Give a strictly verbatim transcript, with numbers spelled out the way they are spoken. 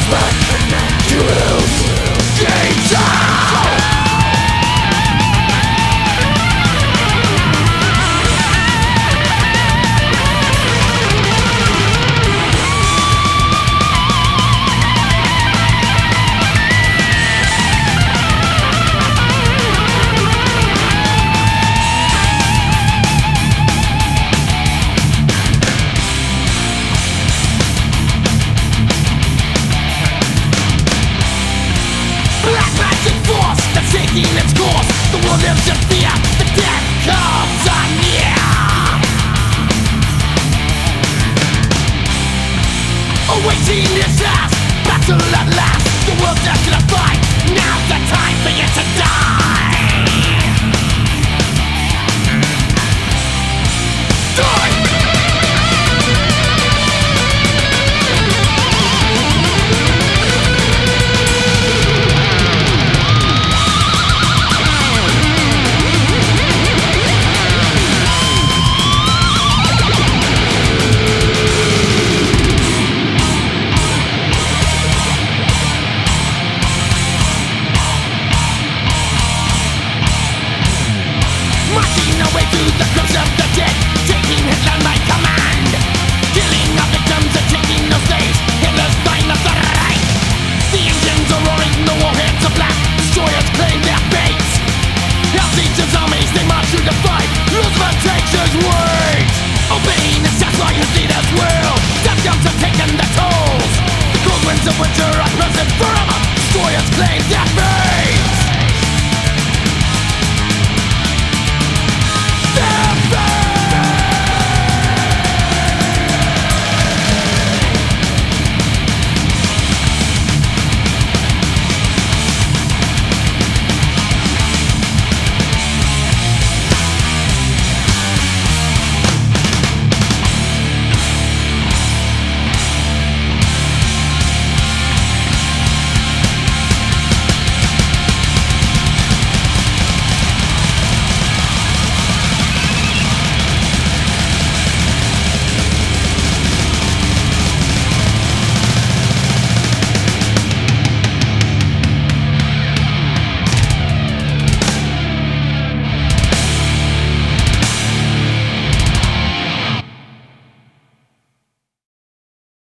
taking its course. The world lives in fear, the death comes on near. Awaiting its last battle at last. The world's destined to fight. Now's the time for you to die. Die! Marching away through the crypts of the dead, taking Hitler by command, killing our victims and taking no slaves. Hitler's line of the right. The engines are roaring, the warheads are black. Destroyers